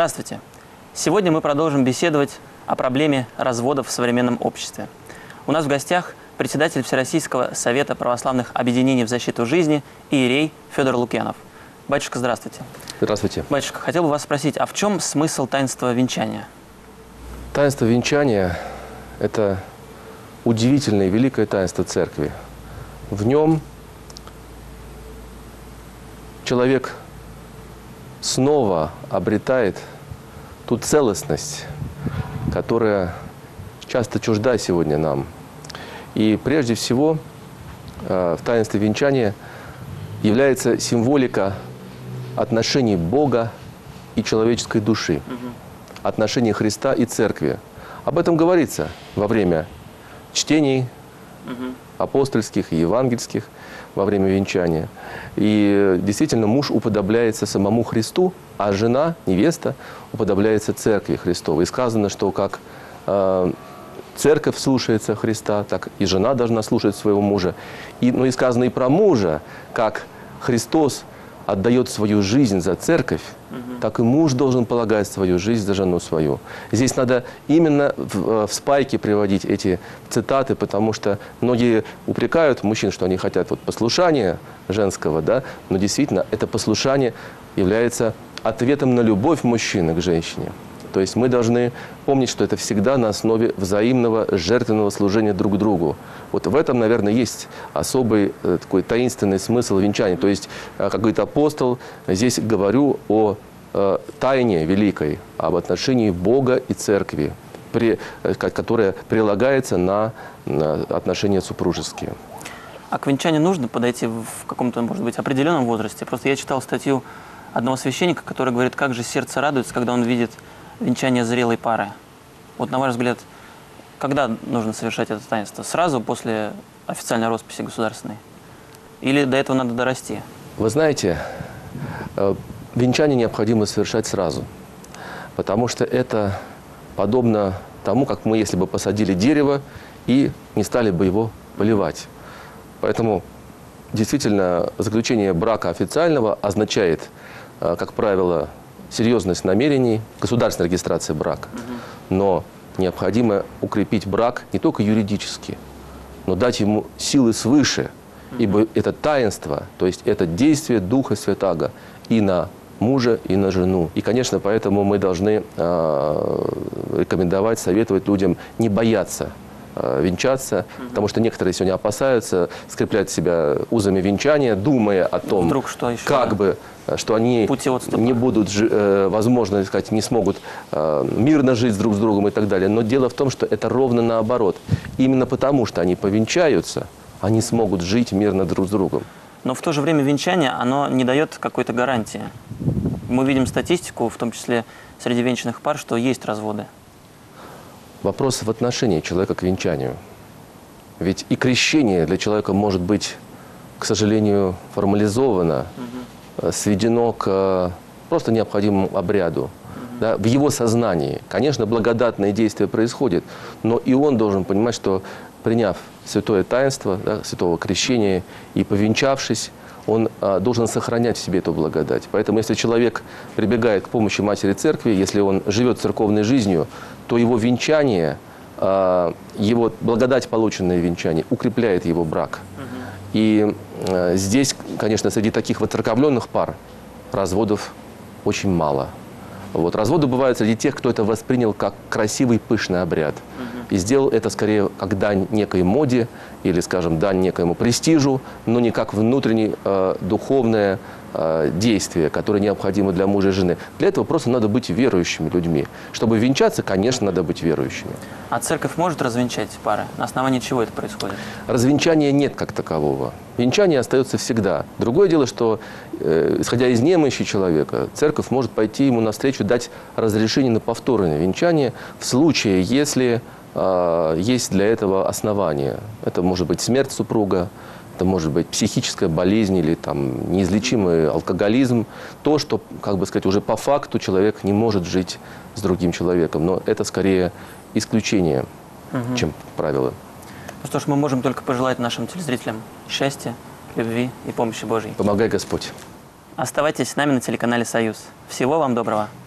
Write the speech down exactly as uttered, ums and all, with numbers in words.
Здравствуйте! Сегодня мы продолжим беседовать о проблеме разводов в современном обществе. У нас в гостях председатель Всероссийского совета православных объединений в защиту жизни иерей Федор Лукьянов. Батюшка, здравствуйте. Здравствуйте. Батюшка, хотел бы вас спросить, а в чем смысл таинства венчания? Таинство венчания – это удивительное и великое таинство Церкви. В нем человек снова обретает ту целостность, которая часто чужда сегодня нам. И прежде всего в таинстве венчания является символика отношений Бога и человеческой души, отношений Христа и Церкви. Об этом говорится во время чтений апостольских и евангельских, во время венчания. И действительно муж уподобляется самому Христу, а жена, невеста, уподобляется Церкви Христовой. И сказано, что как э, Церковь слушается Христа, так и жена должна слушать своего мужа. И, ну и сказано и про мужа, как Христос отдает свою жизнь за Церковь, угу. так и муж должен полагать свою жизнь за жену свою. Здесь надо именно в, в спайке приводить эти цитаты, потому что многие упрекают мужчин, что они хотят вот послушания женского, да? Но действительно это послушание является ответом на любовь мужчины к женщине. То есть мы должны помнить, что это всегда на основе взаимного жертвенного служения друг другу. Вот в этом, наверное, есть особый э, такой таинственный смысл венчания. То есть э, какой-то апостол, здесь говорю о э, тайне великой, об отношении Бога и Церкви, при, э, которая прилагается на, на отношения супружеские. А к венчанию нужно подойти в каком-то, может быть, определенном возрасте? Просто я читал статью одного священника, который говорит, как же сердце радуется, когда он видит венчание зрелой пары. Вот на ваш взгляд, когда нужно совершать это таинство? Сразу после официальной росписи государственной? Или до этого надо дорасти? Вы знаете, венчание необходимо совершать сразу. Потому что это подобно тому, как мы, если бы посадили дерево и не стали бы его поливать. Поэтому действительно заключение брака официального означает, как правило, серьезность намерений, государственная регистрация брака. Но необходимо укрепить брак не только юридически, но дать ему силы свыше, ибо это таинство, то есть это действие Духа Святаго и на мужа, и на жену. И, конечно, поэтому мы должны э, рекомендовать, советовать людям не бояться э, венчаться, потому что некоторые сегодня опасаются скреплять себя узами венчания, думая о том, Вдруг что еще, как да? бы, что они не будут, э, возможно, сказать, не смогут э, мирно жить друг с другом и так далее. Но дело в том, что это ровно наоборот. Именно потому, что они повенчаются, они смогут жить мирно друг с другом. Но в то же время венчание, оно не дает какой-то гарантии. Мы видим статистику, в том числе среди венчанных пар, что есть разводы. Вопрос в отношении человека к венчанию. Ведь и крещение для человека может быть, к сожалению, формализовано, угу. сведено к просто необходимому обряду. Угу. Да, в его сознании. Конечно, благодатное действие происходит, но и он должен понимать, что приняв святое таинство, да, святого крещения и повенчавшись, он а, должен сохранять в себе эту благодать. Поэтому, если человек прибегает к помощи Матери Церкви, если он живет церковной жизнью, то его венчание, а, его благодать, полученное в венчании, укрепляет его брак. Угу. И а, здесь, конечно, среди таких воцерковленных пар разводов очень мало. Вот. Разводы бывают среди тех, кто это воспринял как красивый, пышный обряд. Угу. И сделал это скорее как дань некой моде или, скажем, дань некоему престижу, но не как внутреннее э, духовное э, действие, которое необходимо для мужа и жены. Для этого просто надо быть верующими людьми. Чтобы венчаться, конечно, надо быть верующими. А церковь может развенчать пары? На основании чего это происходит? Развенчания нет как такового. Венчание остается всегда. Другое дело, что, э, исходя из немощи человека, церковь может пойти ему навстречу, дать разрешение на повторное венчание в случае, если э, есть для этого основания. Это может быть смерть супруга, это может быть психическая болезнь или там, неизлечимый алкоголизм. То, что, как бы сказать, уже по факту человек не может жить с другим человеком. Но это скорее исключение, угу. чем правило. Ну что ж, мы можем только пожелать нашим телезрителям счастья, любви и помощи Божьей. Помогай Господь. Оставайтесь с нами на телеканале «Союз». Всего вам доброго.